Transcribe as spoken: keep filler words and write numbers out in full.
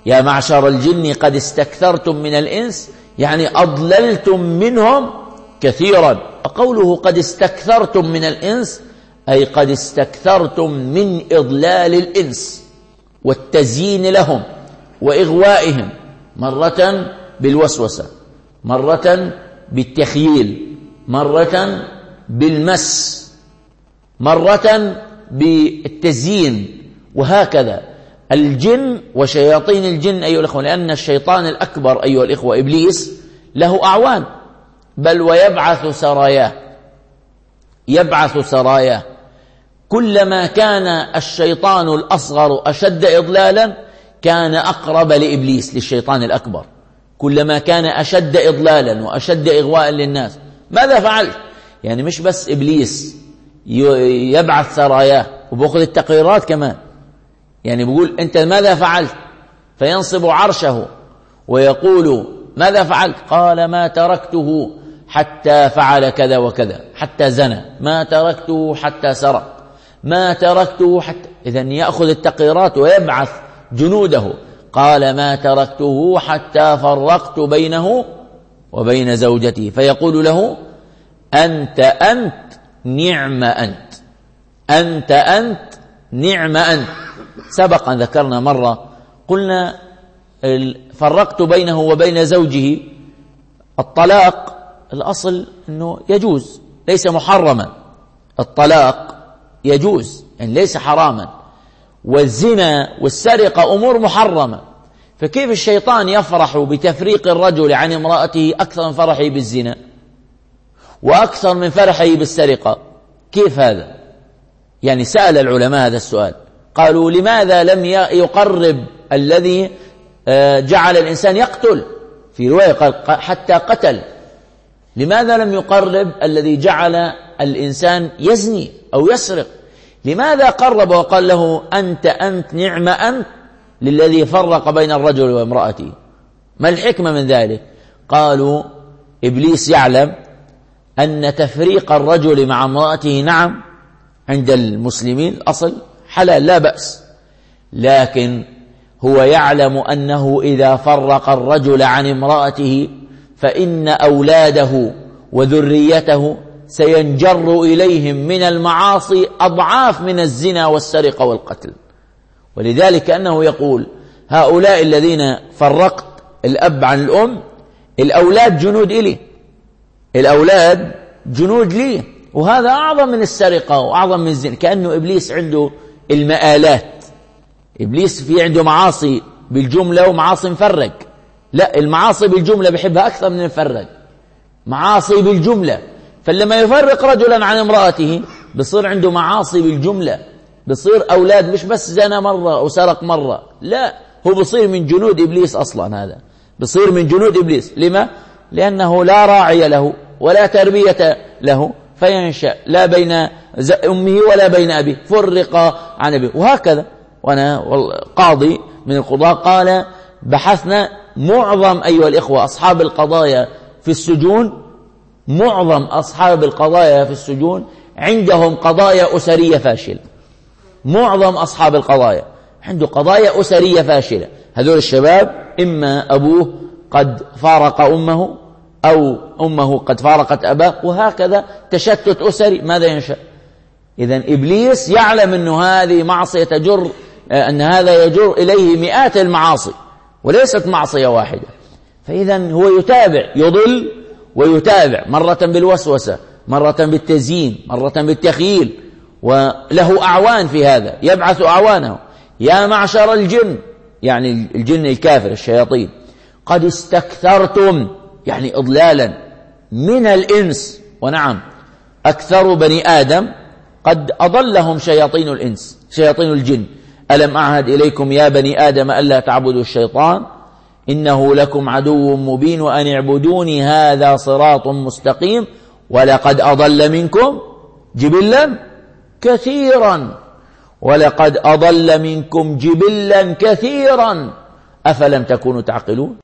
يا معشر الجن قد استكثرتم من الإنس، يعني أضللتم منهم كثيرا. وقوله قد استكثرتم من الإنس أي قد استكثرتم من إضلال الإنس والتزيين لهم وإغوائهم، مرة بالوسوسة، مرة بالتخييل، مرة بالمس، مرة بالتزيين، وهكذا. الجن وشياطين الجن أيها الأخوة، لأن الشيطان الأكبر أيها الأخوة إبليس له أعوان، بل ويبعث سراياه، يبعث سراياه. كلما كان الشيطان الأصغر أشد إضلالا كان أقرب لإبليس، للشيطان الأكبر. كلما كان أشد إضلالا وأشد إغواء للناس. ماذا فعلت؟ يعني مش بس إبليس يبعث سراياه وبأخذ التقريرات كمان، يعني بيقول أنت ماذا فعلت؟ فينصب عرشه ويقول ماذا فعلت؟ قال ما تركته حتى فعل كذا وكذا، حتى زنى، ما تركته حتى سرق، ما تركته حتى. إذن يأخذ التقريرات ويبعث جنوده. قال ما تركته حتى فرقت بينه وبين زوجتي، فيقول له أنت أنت نعم أنت، أنت أنت نعم أنت. سبق أن ذكرنا مرة قلنا فرقت بينه وبين زوجه. الطلاق الأصل أنه يجوز، ليس محرما. الطلاق يجوز يعني ليس حراما، والزنا والسرقة أمور محرمة. فكيف الشيطان يفرح بتفريق الرجل عن امرأته أكثر من فرحه بالزنا وأكثر من فرحه بالسرقة؟ كيف هذا؟ يعني سأل العلماء هذا السؤال، قالوا لماذا لم يقرب الذي جعل الإنسان يقتل؟ في رواية قال حتى قتل. لماذا لم يقرب الذي جعل الإنسان يزني أو يسرق؟ لماذا قرب وقال له أنت أنت نعم أنت للذي فرق بين الرجل وامرأته؟ ما الحكمة من ذلك؟ قالوا إبليس يعلم أن تفريق الرجل مع امرأته نعم عند المسلمين أصل حلال لا بأس، لكن هو يعلم أنه إذا فرق الرجل عن امرأته فإن أولاده وذريته سينجر إليهم من المعاصي أضعاف من الزنا والسرقة والقتل. ولذلك أنه يقول هؤلاء الذين فرقت الأب عن الأم، الأولاد جنود إلي، الأولاد جنود لي، وهذا أعظم من السرقة وأعظم من الزنا. كأنه إبليس عنده المآلات، إبليس في عنده معاصي بالجملة ومعاصي مفرق. لا، المعاصي بالجملة بحبها أكثر من المفرق، معاصي بالجملة. فلما يفرق رجلا عن امرأته بصير عنده معاصي بالجملة، بصير أولاد مش بس زنا مرة وسرق مرة، لا، هو بصير من جنود إبليس أصلا. هذا بصير من جنود إبليس. لما؟ لأنه لا راعي له ولا تربية له، فينشأ لا بين أمه ولا بين أبيه، فرق عن أبيه. وهكذا. وأنا قاضي من القضاة قال بحثنا معظم أيها الإخوة أصحاب القضايا في السجون، معظم أصحاب القضايا في السجون عندهم قضايا أسرية فاشلة. معظم أصحاب القضايا عنده قضايا أسرية فاشلة. هذول الشباب إما أبوه قد فارق أمه أو أمه قد فارقت أباه، وهكذا تشتت أسري. ماذا ينشأ؟ إذن إبليس يعلم أن هذه معصية تجر، أن هذا يجر إليه مئات المعاصي وليست معصية واحدة. فإذن هو يتابع، يضل ويتابع، مرة بالوسوسة، مرة بالتزيين، مرة بالتخييل، وله أعوان في هذا، يبعث أعوانه. يا معشر الجن، يعني الجن الكافر الشياطين، قد استكثرتم يعني إضلالا من الإنس. ونعم أكثر بني آدم قد أضلهم شياطين الإنس، شياطين الجن. ألم أعهد إليكم يا بني آدم ألا تعبدوا الشيطان إنه لكم عدو مبين وأن اعبدوني هذا صراط مستقيم ولقد أضل منكم جبلا كثيرا ولقد أضل منكم جبلا كثيرا أفلم تكونوا تعقلون.